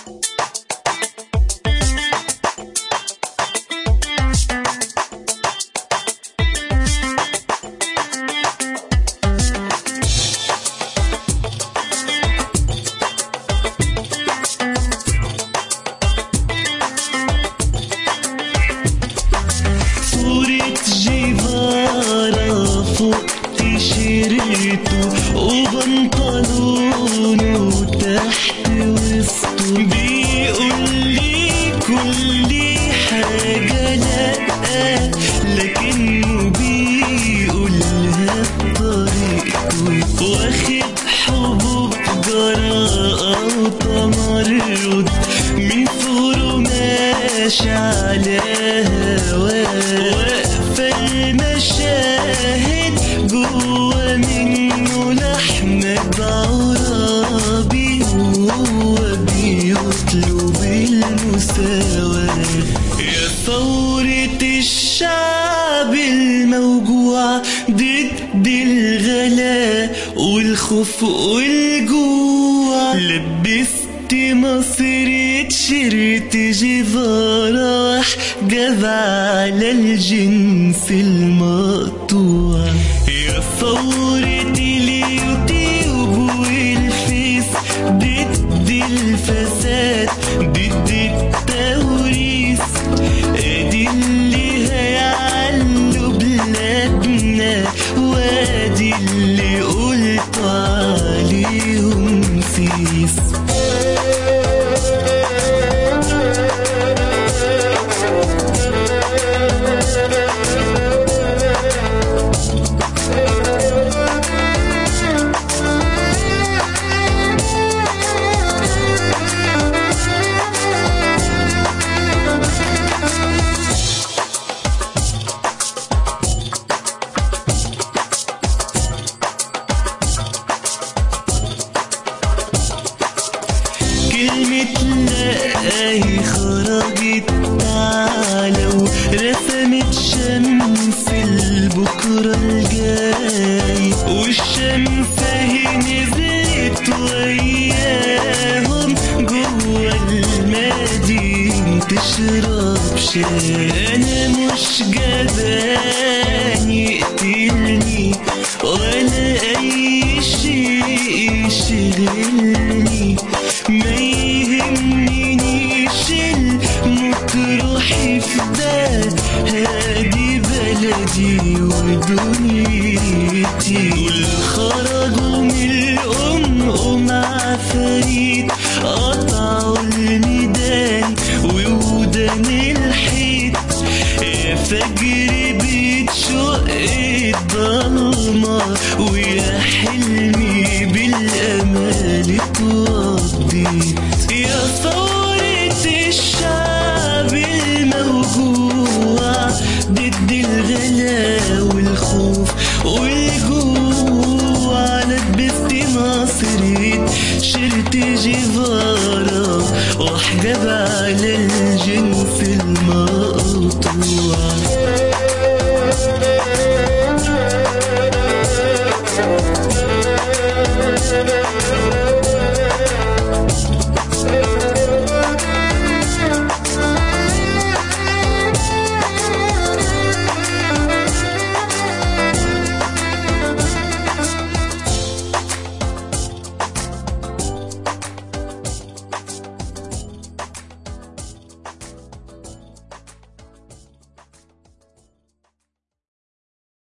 تيشيرته وبنطلونه تحت وسطه، بيقولي كل حاجة لأ، لكنه بيقولها بطريقته، واخد حبوب جراءة وتمرد من فوره ماشي على هواه، واقفة المشاهد جوا منه لأحمد عرابي وهو بيطلب المساواة. يا ثورة الشعب الموجوع ضد الغلاء والخوف والجوع، لبست مصر تيشيرت جيفارا جاب على الجنس المقطوع. يا ثورة اليوتيوب والفيس ضد الفساد ضد التوريث، ادي اللي هيعلوا بلادنا وادي اللي قلت عليهم سيس. كلمة لأ خرجت تعالى ورسمت شمس البكرة الجاي، والشمس اهي نزلت وياهم جوا المدين تشرب شاي. أنا مش جبان يقتلني ولا أي شيء يشغلني، ما يهمنيش الموت روحي فداه، هادي بلدي ودنيتي. دول خرجوا من الأم عفاريت قطعوا الميدان وودان الحيط، يا فجر بتشق الضلمة ويا حلمي بالأمال اتوضيت. يا ثورة الشعب الموجوع ضد الغلا والخوف والجوع، لبست مصر تيشيرت جيفارا وحجاب على الجنس